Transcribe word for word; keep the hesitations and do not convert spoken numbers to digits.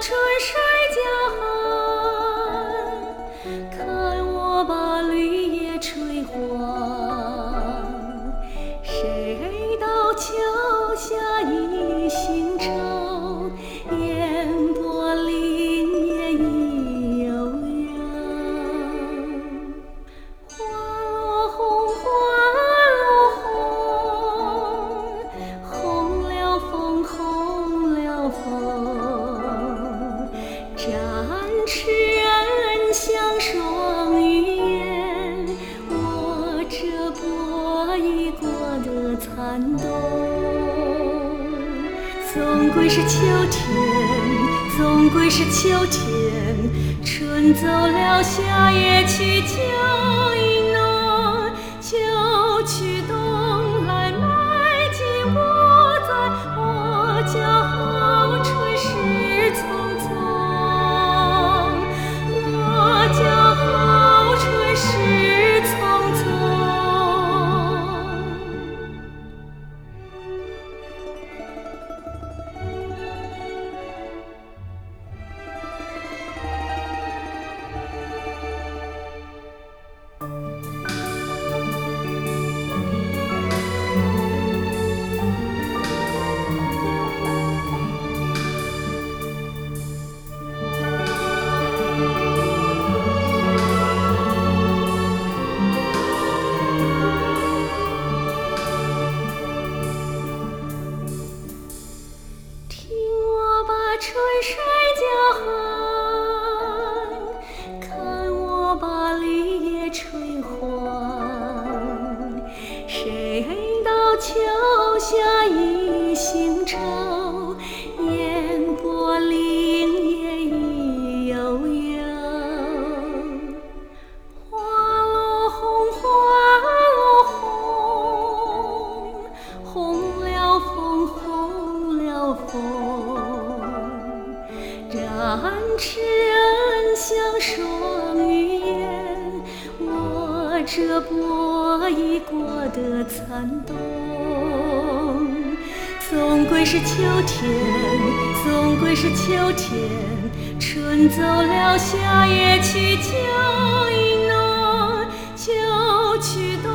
春水江寒，看我把绿叶吹黄。谁道桥下一行舟，烟波林叶已悠悠。花落红，花落红，红了枫，红了枫。展翅人像双鱼燕，握着薄衣过的残冬。总归是秋天，总归是秋天，春走了，夏也去，秋意浓，秋去冬来，来季不在，我骄傲春事匆匆。我骄傲春事匆匆。春水江寒，看我把绿叶吹黄。谁道桥下一行舟，烟波林叶已悠悠。花落红，花落红，红了枫，红了枫。展翅人像双鱼燕，握着薄衣过的残冬。总归是秋天，总归是秋天，春走了，夏也去，秋意浓，秋去冬。